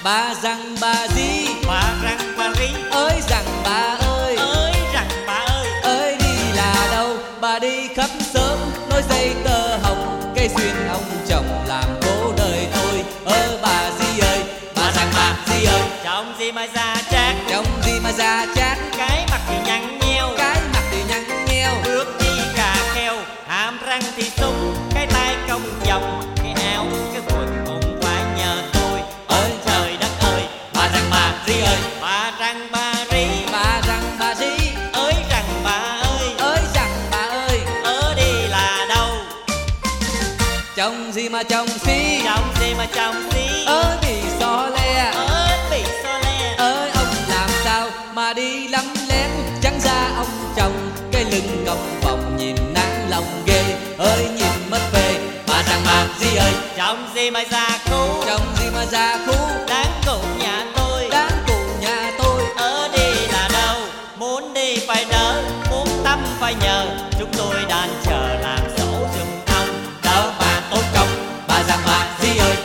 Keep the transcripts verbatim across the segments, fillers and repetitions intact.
Bà rằng bà gì, bà rằng bà rí, ơi rằng bà ơi, ơi rằng bà ơi. ơi đi là đâu, bà đi khắp sớm, nói giấy tờ hồng, cây duyên ông chồng làm cố đời tôi. Ơ bà gì ơi, bà rằng bà gì ơi, Chồng gì mà già chát, chồng gì mà già chát, cái mặt thì nhăn nheo, cái mặt thì nhăn nheo, bước đi cà kheo, hàm răng thì sung, cái tay cong vòng, cái áo cái quần cũng phải nhờ tôi. Ơi trời đất ơi, bà rằng bà gì ơi, bà rằng bà rí, bà rằng bà gì, ơi rằng bà ơi, ơi rằng bà ơi, ở đi là đâu. chồng gì mà chồng si, Chồng gì mà chồng xí, ơi bị xó le, ơi bị so le, ơi ông làm sao mà đi lắm lén, trắng ra ông chồng cái lưng cong vòng nhìn nắng lòng ghê. Ơi nhìn mất về, bà rằng bà gì ơi, chồng gì mà già cũ, chồng gì mà già khu, đáng cụ nhà tôi. đáng cụ nhà tôi. Ở đi là đâu, muốn đi phải đỡ, muốn tâm phải nhờ, chúng tôi đang chờ làm sổ giùm ông, đỡ bà tốt công. Bà rằng bà gì ơi,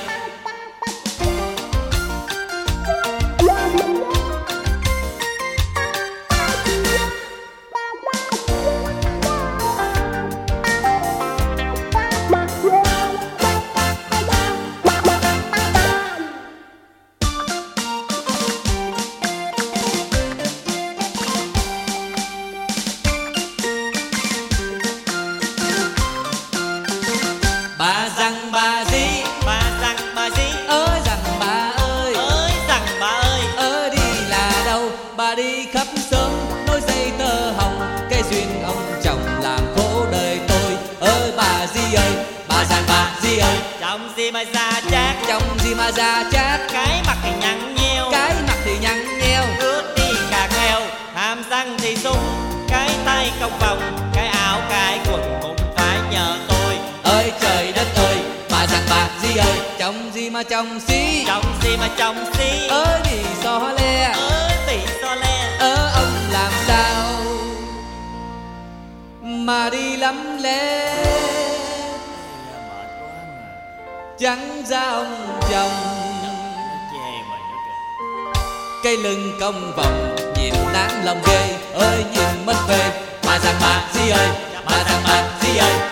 bà rằng bà gì, Bà rằng bà gì, ơi rằng bà ơi, ơi rằng bà ơi, ở đi là đâu, bà đi khắp sớm, nối dây tơ hồng, cái duyên ông chồng làm khổ đời tôi. Ơi bà gì ơi, bà rằng bà gì ơi, chồng gì mà già chát, chồng gì mà già chát, cái mặt thì nhăn nheo, cái mặt thì nhăn nheo, bước đi cà kheo, hàm răng thì sung, cái tay cong vòng, cái áo cái quần cũng phải nhờ tôi. ơi trời đất ơi, bà rằng bà gì ơi, chồng gì mà chồng si, Chồng gì mà chồng xí, ơi đi xó le, ơi bị so le, ơ ông làm sao mà đi lắm lẽ, trắng ra ông chồng chê mày nữa kìa. cây lưng cong vòng nhìn nắng lòng ghê. Ơi nhìn mất về, bà rằng bà gì ơi, bà rằng bà gì ơi,